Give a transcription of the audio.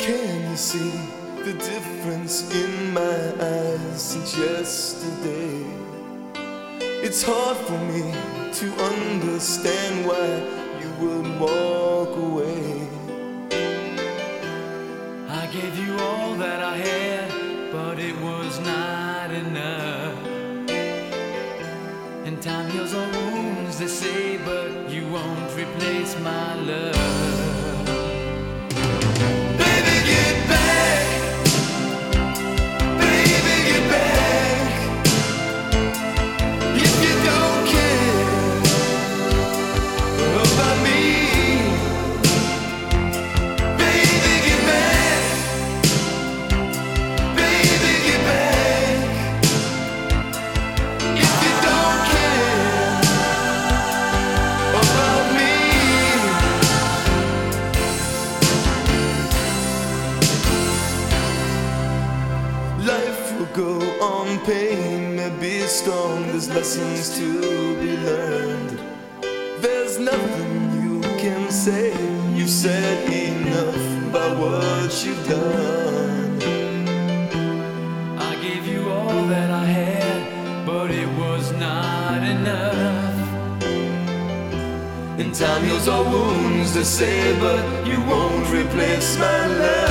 Can you see the difference in my eyes since yesterday? It's hard for me to understand why you would walk away. I gave you all that I had, but it was not enough. And time heals all wounds, they say, but you won't replace my love. Baby, get back. Baby, get back. If you don't care about me, baby, get back. Baby, get back. If you don't care about me. Life will go on, pain may be strong. There's lessons to be learned. There's nothing you can say. You've said enough about what you've done. I gave you all that I had, but it was not enough. And time heals all wounds, they say, but you won't replace my love.